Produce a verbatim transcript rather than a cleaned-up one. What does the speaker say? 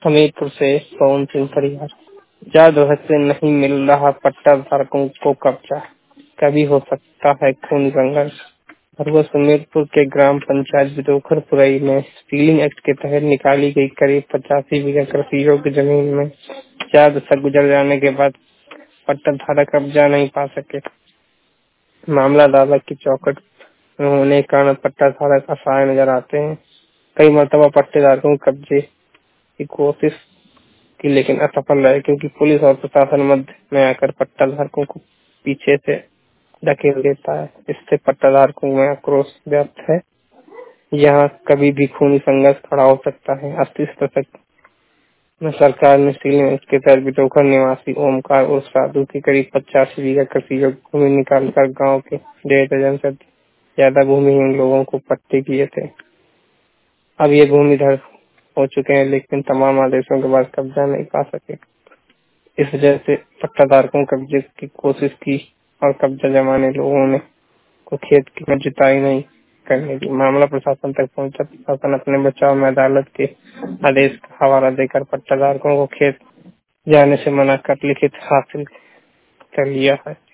हमीरपुर से पवन सिंह परिहार। जादव से नहीं मिल रहा पट्टा धारकों को कब्जा, कभी हो सकता है खून संघर्ष। भरवा हमीरपुर के ग्राम पंचायत बिदोखरपुरई में सीलिंग एक्ट के तहत निकाली गई करीब पचासी बीघा कृषि योग्य जमीन में चार दशक गुजर जाने के बाद पट्टा धारक कब्जा नहीं पा सके। मामला अदालत की चौखट में होने के कारण पट्टा धारक असहाय नजर आते हैं। कई मरतबा पट्टेदारों को कब्जे की कोशिश की लेकिन असफल रहे, क्योंकि पुलिस और प्रशासन मध्य में आकर पट्टा धारकों को पीछे से धकेल देता है। इससे पट्टा धारकों में आक्रोश व्याप्त है। यहाँ कभी भी खूनी संघर्ष खड़ा हो सकता है। अस्सी दशक में सरकार ने सीलिंग एक्ट के तहत बिटोखर निवासी ओमकार उर्फ साधु की करीब पचासी बीघा कृषि योग्य भूमि निकालकर गाँव के डेढ़ दर्जन से ज्यादा भूमिहीन लोगों को पट्टे किए थे। अब ये भूमिधर हो चुके हैं, लेकिन तमाम आदेशों के बाद कब्जा नहीं पा सके। इस वजह से पट्टाधारकों कब्जे की कोशिश की और कब्जा जमाने लोगों ने को खेत की जुताई नहीं करने दी। मामला प्रशासन तक पहुंचा। प्रशासन अपने बचाव में अदालत के आदेश का हवाला देकर पट्टाधारकों को खेत जाने से मना कर लिखित हासिल कर लिया है।